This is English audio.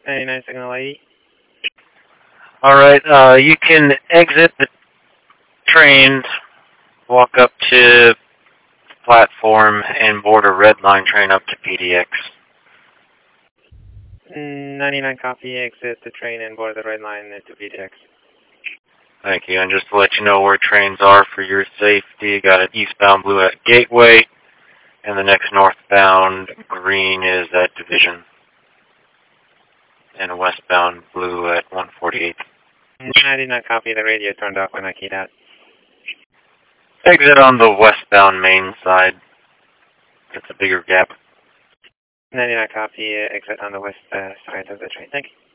99 signal ID. Alright, you can exit the train, walk up to the platform, and board a red line train up to PDX. 99 copy, exit the train and board the red line into PDX. Thank you, and just to let you know where trains are for your safety, you got an eastbound blue at Gateway, and the next northbound green is at Division, and a westbound blue at 148. 99 copy, the radio turned off when I keyed out. Exit on the westbound main side. It's a bigger gap. 99 copy, exit on the west side of the train. Thank you.